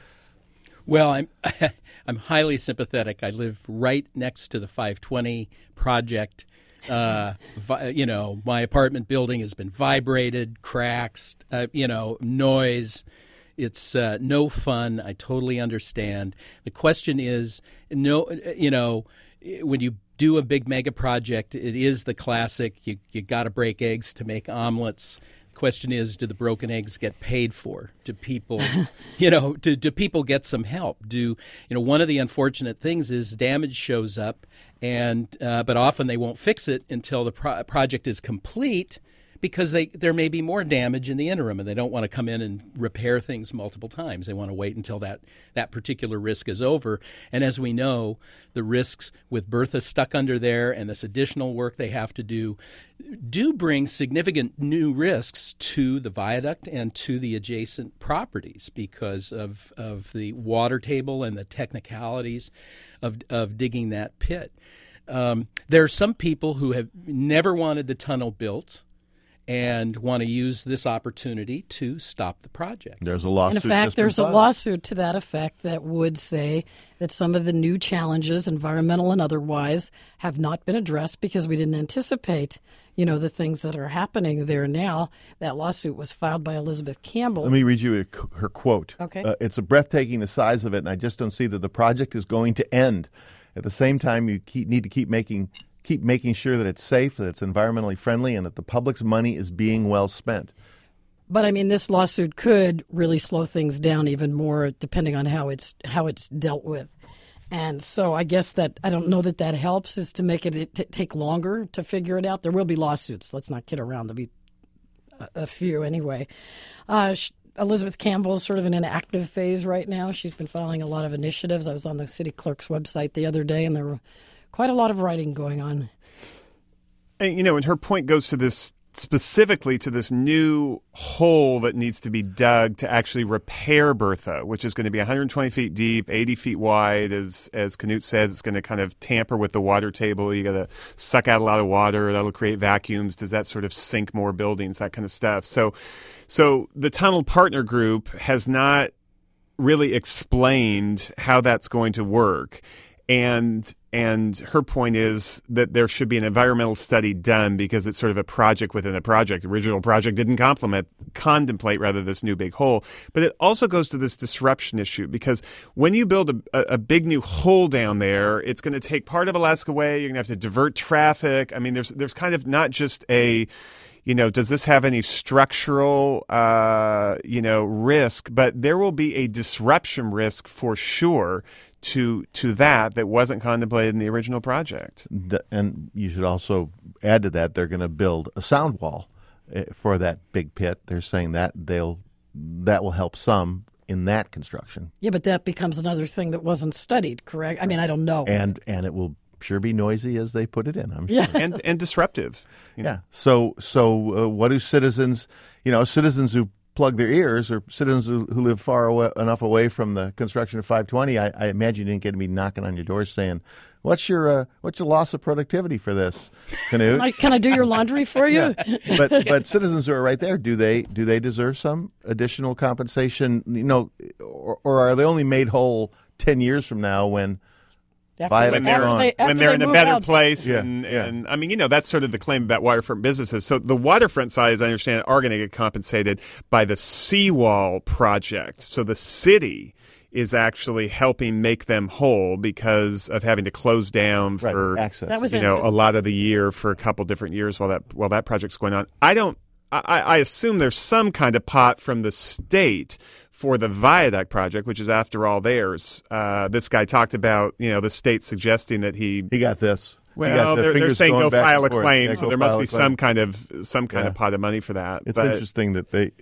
S8: Well, I'm I'm highly sympathetic. I live right next to the five twenty project. Uh, vi- you know, my apartment building has been vibrated, cracks, uh, you know, noise. It's uh, no fun. I totally understand. The question is, no, you know, when you do a big mega project, it is the classic. You you got to break eggs to make omelets. Question is, do the broken eggs get paid for? Do people, you know, do, do people get some help? Do, you know, one of the unfortunate things is damage shows up, and uh, but often they won't fix it until the pro- project is complete because they there may be more damage in the interim, and they don't want to come in and repair things multiple times. They want to wait until that, that particular risk is over. And as we know, the risks with Bertha stuck under there and this additional work they have to do do bring significant new risks to the viaduct and to the adjacent properties because of of the water table and the technicalities of of digging that pit. Um, there are some people who have never wanted the tunnel built and want to use this opportunity to stop the project.
S5: There's a lawsuit.
S6: In fact, there's a lawsuit to that effect that would say that some of the new challenges, environmental and otherwise, have not been addressed because we didn't anticipate, you know, the things that are happening there now. That lawsuit was filed by Elizabeth Campbell.
S5: Let me read you her quote.
S6: Okay.
S5: Uh, it's a breathtaking, the size of it, and I just don't see that the project is going to end. At the same time, you keep, need to keep making keep making sure that it's safe, that it's environmentally friendly, and that the public's money is being well spent.
S6: But I mean, this lawsuit could really slow things down even more, depending on how it's how it's dealt with. And so, I guess that I don't know that that helps is to make it t- take longer to figure it out. There will be lawsuits. Let's not kid around. There'll be a, a few anyway. Uh, sh- Elizabeth Campbell is sort of in an active phase right now. She's been filing a lot of initiatives. I was on the city clerk's website the other day, and there were quite a lot of writing going on.
S7: And, you know, and her point goes to this specifically to this new hole that needs to be dug to actually repair Bertha, which is going to be one hundred twenty feet deep, eighty feet wide. As as Knut says, it's going to kind of tamper with the water table. You got to suck out a lot of water. That'll create vacuums. Does that sort of sink more buildings? That kind of stuff. So, so the Tunnel Partner Group has not really explained how that's going to work. And and her point is that there should be an environmental study done because it's sort of a project within a project. The original project didn't complement, contemplate rather this new big hole. But it also goes to this disruption issue because when you build a, a big new hole down there, it's going to take part of Alaska Way. You're going to have to divert traffic. I mean, there's there's kind of not just a, you know, does this have any structural, uh, you know, risk? But there will be a disruption risk for sure to to that that wasn't contemplated in the original project.
S5: The, and you should also add to that, they're going to build a sound wall for that big pit. They're saying that they'll that will help some in that construction.
S6: Yeah, but that becomes another thing that wasn't studied, correct? I mean, I don't know.
S5: And and it will sure be noisy as they put it in, I'm sure.
S6: Yeah.
S7: and and disruptive.
S5: You know? Yeah. So so uh, what do citizens, you know, citizens who plug their ears or citizens who, who live far away, enough away from the construction of five twenty, I, I imagine you didn't get to be knocking on your doors saying, "What's your uh, what's your loss of productivity for this, Knut?
S6: Can I, can I do your laundry for you?"
S5: Yeah. But but citizens who are right there, do they do they deserve some additional compensation? You know, or, or are they only made whole ten years from now when?
S7: After when they're,
S6: they,
S7: when they're
S6: they
S7: in a better
S6: out.
S7: place.
S5: Yeah,
S7: and,
S5: yeah.
S7: and I mean, you know, that's sort of the claim about waterfront businesses. So the waterfront side, as I understand it, are going to get compensated by the seawall project. So the city is actually helping make them whole because of having to close down for
S5: right, access.
S6: That was
S7: you know a lot of the year for a couple different years while that while that project's going on. I don't. I, I assume there's some kind of pot from the state for the viaduct project, which is after all theirs. Uh, this guy talked about you know the state suggesting that he
S5: he got this.
S7: Well, the they're, they're saying go file a claim,
S5: yeah,
S7: so there must be some kind of some kind
S5: yeah.
S7: of pot of money for that.
S5: It's
S7: but,
S5: interesting that they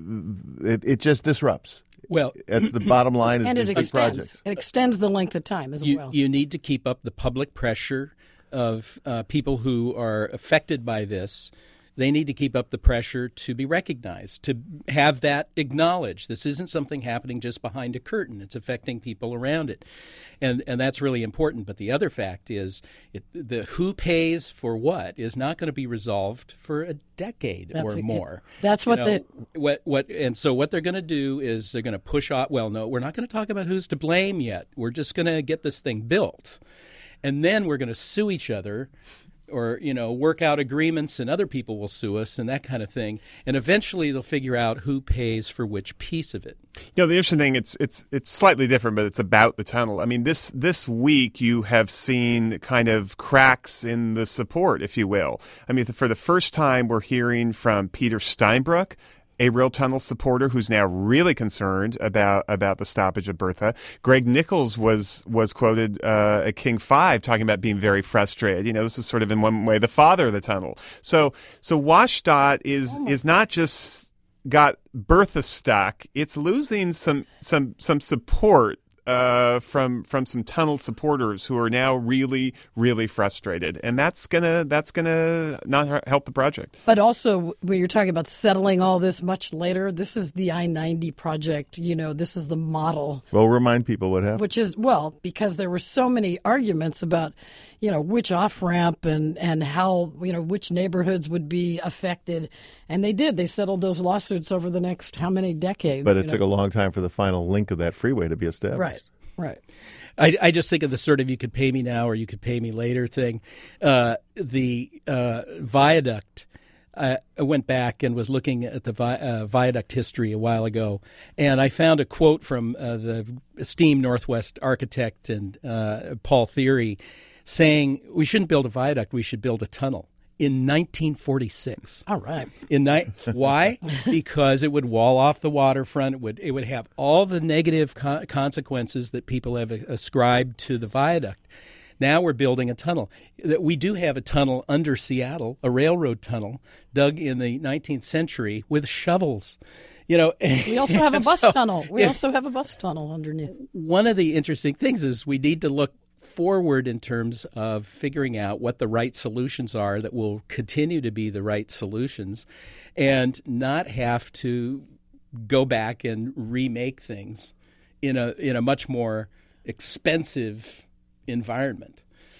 S5: it, it just disrupts.
S8: Well,
S5: that's the bottom line. Is
S6: and
S5: these
S6: it
S5: big
S6: extends.
S5: projects.
S6: It extends the length of time as
S8: you,
S6: well.
S8: You need to keep up the public pressure of uh, people who are affected by this. They need to keep up the pressure to be recognized, to have that acknowledged. This isn't something happening just behind a curtain. It's affecting people around it. And and that's really important. But the other fact is it, the who pays for what is not going to be resolved for a decade
S6: that's
S8: or more.
S6: It, that's what
S8: you know, the what what and so what they're going to do is they're going to push off. Well, no, we're not going to talk about who's to blame yet. We're just going to get this thing built, and then we're going to sue each other. Or, you know, work out agreements and other people will sue us and that kind of thing. And eventually they'll figure out who pays for which piece of it.
S7: You know, the interesting thing, it's it's it's slightly different, but it's about the tunnel. I mean, this this week you have seen kind of cracks in the support, if you will. I mean, for the first time, we're hearing from Peter Steinbrueck, a rail tunnel supporter who's now really concerned about about the stoppage of Bertha. Greg Nichols was was quoted uh, at King five talking about being very frustrated. You know, this is sort of in one way the father of the tunnel. So so WashDOT is oh is not just got Bertha stuck; it's losing some some some support. Uh, from from some tunnel supporters who are now really really frustrated, and that's gonna that's gonna not help the project.
S6: But also, when you're talking about settling all this much later, this is the I ninety project. You know, this is the model.
S5: Well, remind people what happened.
S6: Which is well because there were so many arguments about, you know, which off ramp and and how you know which neighborhoods would be affected, and they did. They settled those lawsuits over the next how many decades?
S5: But it
S6: you
S5: took
S6: know?
S5: a long time for the final link of that freeway to be established.
S6: Right. Right.
S8: I, I just think of the sort of you could pay me now or you could pay me later thing. Uh, the uh, viaduct, uh, I went back and was looking at the vi- uh, viaduct history a while ago, and I found a quote from uh, the esteemed Northwest architect and uh, Paul Thiry saying we shouldn't build a viaduct, we should build a tunnel. In nineteen forty-six.
S6: All right.
S8: In ni- Why? Because it would wall off the waterfront. It would it would have all the negative co- consequences that people have ascribed to the viaduct. Now we're building a tunnel. We do have a tunnel under Seattle, a railroad tunnel dug in the nineteenth century with shovels. You know,
S6: we also have a bus
S8: so,
S6: tunnel. We
S8: yeah.
S6: also have a bus tunnel underneath.
S8: One of the interesting things is we need to look forward in terms of figuring out what the right solutions are that will continue to be the right solutions and not have to go back and remake things in a in a much more expensive environment.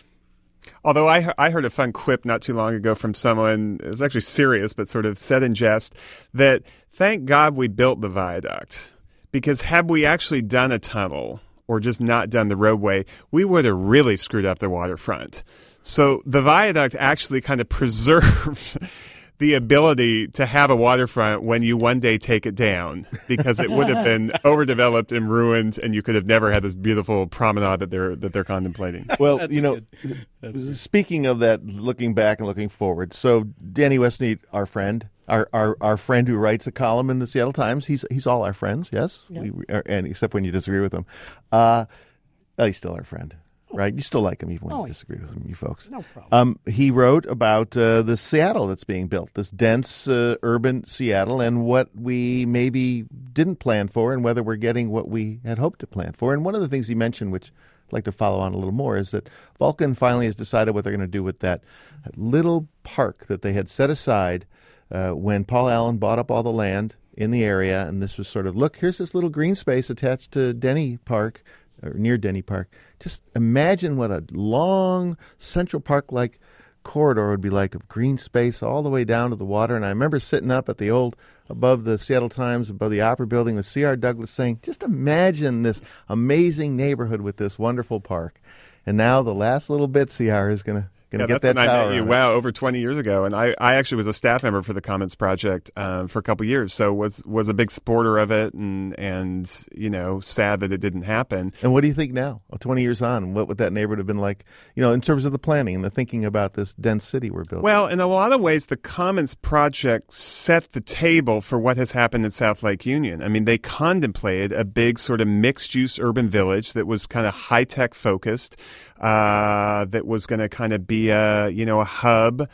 S7: Although I I heard a fun quip not too long ago from someone, it was actually serious but sort of said in jest, that thank God we built the viaduct, because had we actually done a tunnel or just not done the roadway, we would have really screwed up the waterfront. So the viaduct actually kind of preserved the ability to have a waterfront when you one day take it down, because it would have been overdeveloped and ruined, and you could have never had this beautiful promenade that they're that they're contemplating.
S5: Well, you know, speaking of that, looking back and looking forward. So Danny Westneat, our friend, our, our our friend who writes a column in the Seattle Times, he's he's all our friends, yes,
S6: yeah.
S5: we, and except when you disagree with him, uh, well, he's still our friend. Right, you still like him even when
S6: oh,
S5: you disagree with him, you folks.
S6: No problem.
S5: Um, he wrote about uh, the Seattle that's being built, this dense uh, urban Seattle, and what we maybe didn't plan for, and whether we're getting what we had hoped to plan for. And one of the things he mentioned, which I'd like to follow on a little more, is that Vulcan finally has decided what they're going to do with that, that little park that they had set aside uh, when Paul Allen bought up all the land in the area. And this was sort of, look, here's this little green space attached to Denny Park, or near Denny Park. Just imagine what a long Central Park-like corridor would be like, of green space all the way down to the water. And I remember sitting up at the old, above the Seattle Times, above the Opera Building with C R Douglas saying, just imagine this amazing neighborhood with this wonderful park. And now the last little bit C R is going to Going
S7: yeah,
S5: to get
S7: that's
S5: that
S7: when I
S5: tower.
S7: met you.
S5: on it.
S7: Wow, over twenty years ago, and I, I actually was a staff member for the Commons Project um, for a couple years, so was was a big supporter of it, and and you know, sad that it didn't happen.
S5: And what do you think now, twenty years on? What would that neighborhood have been like, you know, in terms of the planning and the thinking about this dense city we're building?
S7: Well, in a lot of ways, the Commons Project set the table for what has happened in South Lake Union. I mean, they contemplated a big sort of mixed-use urban village that was kind of high-tech focused, uh, that was going to kind of be a, you know, a hub.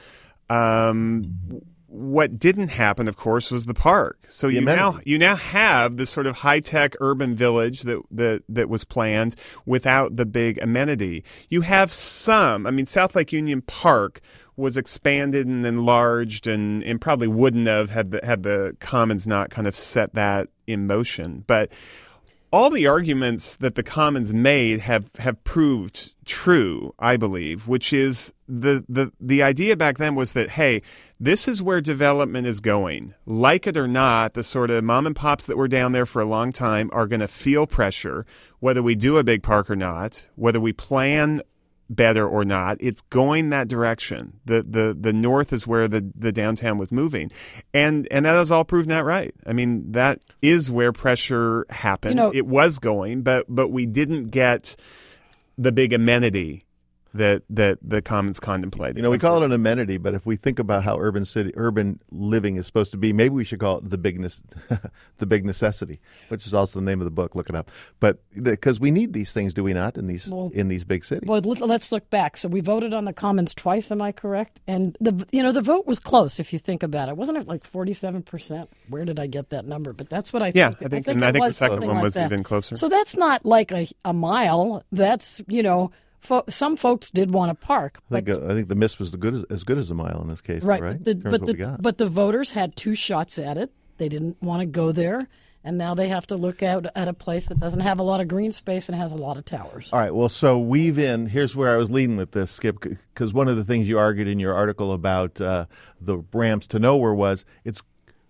S7: Um, what didn't happen, of course, was the park. So
S5: The
S7: you
S5: amenity.
S7: now you now have this sort of high-tech urban village that, that that was planned without the big amenity. You have some. I mean, South Lake Union Park was expanded and enlarged, and, and probably wouldn't have had the, had the Commons not kind of set that in motion. But all the arguments that the Commons made have, have proved true, I believe, which is the, the, the idea back then was that, hey, this is where development is going. Like it or not, the sort of mom and pops that were down there for a long time are going to feel pressure, whether we do a big park or not, whether we plan better or not. It's going that direction. The the the north is where the, the downtown was moving. And and that has all proved not right. I mean, that is where pressure happened.
S6: You know,
S7: it was going, but but we didn't get the big amenity that that the Commons contemplated.
S5: You know, we call it an amenity, but if we think about how urban city, urban living is supposed to be, maybe we should call it the big, ne- the big necessity, which is also the name of the book. Look it up. But because we need these things, do we not, in these
S6: Well,
S5: in these big cities?
S6: Well, let- let's look back. So we voted on the Commons twice. Am I correct? And the you know the vote was close if you think about it. Wasn't it like forty-seven percent? Where did I get that number? But that's what I
S7: Yeah,
S6: think.
S7: I think-
S6: I think,
S7: and I
S6: it
S7: think the
S6: was
S7: second
S6: something
S7: one
S6: like
S7: was
S6: that.
S7: even closer.
S6: So that's not like a, a mile. That's you know. Fo- some folks did want a park,
S5: I think, uh, I think the miss was the good as, as good as a mile in this case,
S6: right?
S5: right?
S6: The,
S5: In terms
S6: but
S5: of what we
S6: the
S5: got.
S6: but the voters had two shots at it. They didn't want to go there, and now they have to look out at a place that doesn't have a lot of green space and has a lot of towers.
S5: All right. Well, so weave in. Here's where I was leading with this, Skip, because one of the things you argued in your article about uh, the ramps to nowhere was it's.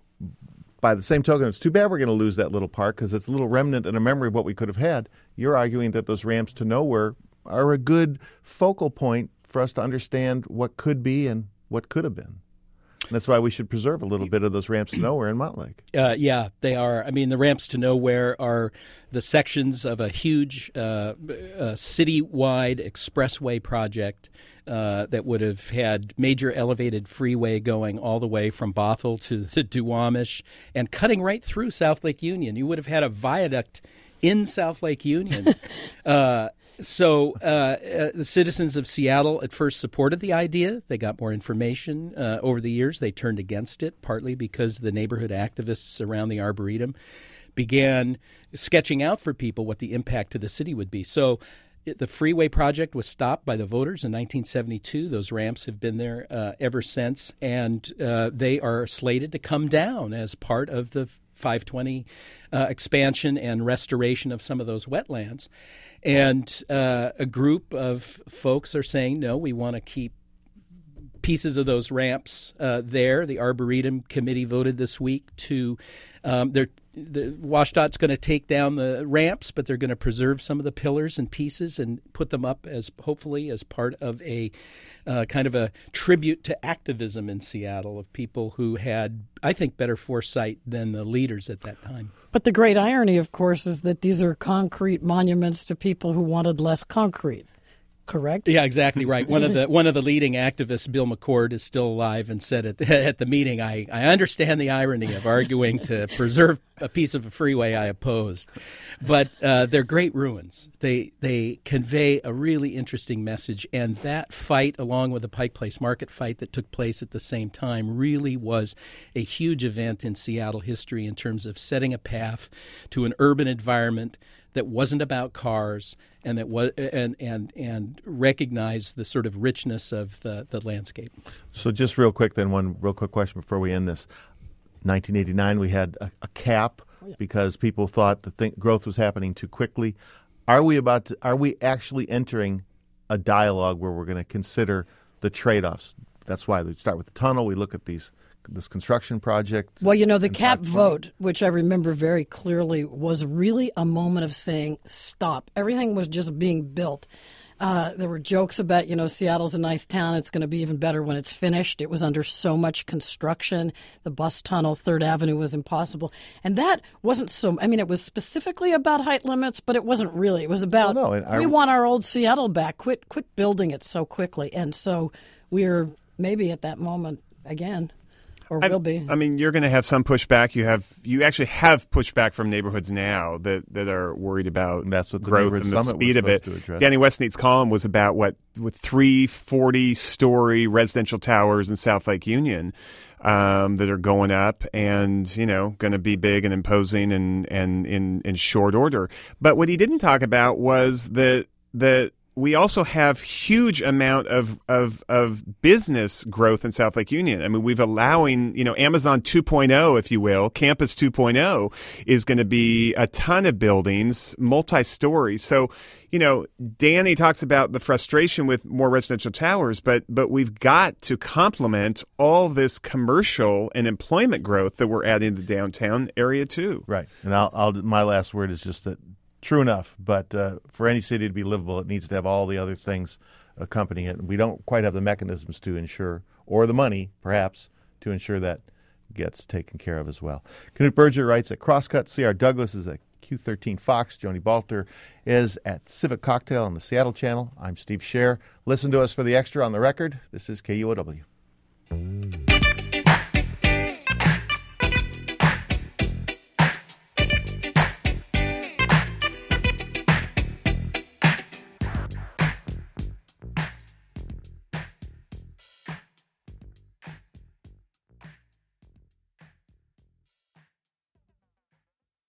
S5: By the same token, it's too bad we're going to lose that little park because it's a little remnant and a memory of what we could have had. You're arguing that those ramps to nowhere are a good focal point for us to understand what could be and what could have been. And that's why we should preserve a little bit of those ramps to nowhere in Montlake.
S8: Uh, yeah, they are. I mean, the ramps to nowhere are the sections of a huge uh, uh, citywide expressway project uh, that would have had major elevated freeway going all the way from Bothell to the Duwamish and cutting right through South Lake Union. You would have had a viaduct in South Lake Union. uh, so uh, uh, the citizens of Seattle at first supported the idea. They got more information. Uh, over the years, they turned against it, partly because the neighborhood activists around the Arboretum began sketching out for people what the impact to the city would be. So it, the freeway project was stopped by the voters in nineteen seventy-two. Those ramps have been there uh, ever since, and uh, they are slated to come down as part of the five twenty uh, expansion and restoration of some of those wetlands. And uh, a group of folks are saying, no, we want to keep pieces of those ramps uh, there. The Arboretum Committee voted this week to um, they're the WashDOT's going to take down the ramps, but they're going to preserve some of the pillars and pieces and put them up as hopefully as part of a uh, kind of a tribute to activism in Seattle of people who had, I think, better foresight than the leaders at that time.
S6: But the great irony, of course, is that these are concrete monuments to people who wanted less concrete. Correct?
S8: Yeah, exactly right. One of the one of the leading activists, Bill McCord, is still alive and said at the, at the meeting, I, I understand the irony of arguing to preserve a piece of a freeway I opposed. But uh, they're great ruins. They they convey a really interesting message. And that fight, along with the Pike Place Market fight that took place at the same time, really was a huge event in Seattle history in terms of setting a path to an urban environment that wasn't about cars and that was and and and recognize the sort of richness of the, the landscape.
S5: So just real quick, then one real quick question before we end this. nineteen eighty-nine, we had a, a cap oh, yeah. because people thought the thing, growth was happening too quickly. Are we about to, are we actually entering a dialogue where we're going to consider the trade-offs? That's why we start with the tunnel. We look at these this construction project.
S6: Well, you know, the cap vote, which I remember very clearly, was really a moment of saying, stop. Everything was just being built. Uh, there were jokes about, you know, Seattle's a nice town. It's going to be even better when it's finished. It was under so much construction. The bus tunnel, Third Avenue, was impossible. And that wasn't so, I mean, it was specifically about height limits, but it wasn't really. It was about,
S5: well, no, and I,
S6: we want our old Seattle back. Quit, quit building it so quickly. And so we're maybe at that moment again. Or will be.
S7: I mean, you're going to have some pushback. You have, you actually have pushback from neighborhoods now that, that are worried about
S5: and that's what the
S7: growth and the speed of it. Danny Westneat's column was about what with three forty-story residential towers in South Lake Union um, that are going up and you know going to be big and imposing and and in in short order. But what he didn't talk about was that that. We also have huge amount of, of of business growth in South Lake Union. I mean, we've allowing, you know, Amazon two point oh, if you will, Campus two point oh is going to be a ton of buildings, multi-story. So, you know, Danny talks about the frustration with more residential towers, but but we've got to complement all this commercial and employment growth that we're adding to the downtown area too.
S5: Right. And I'll, I'll my last word is just that. True enough, but uh, for any city to be livable, it needs to have all the other things accompanying it. And we don't quite have the mechanisms to ensure, or the money, perhaps, to ensure that gets taken care of as well. Knut Berger writes at Crosscut. C R. Douglas is at Q thirteen Fox. Joni Balter is at Civic Cocktail on the Seattle Channel. I'm Steve Scher. Listen to us for the extra on the record. This is K U O W.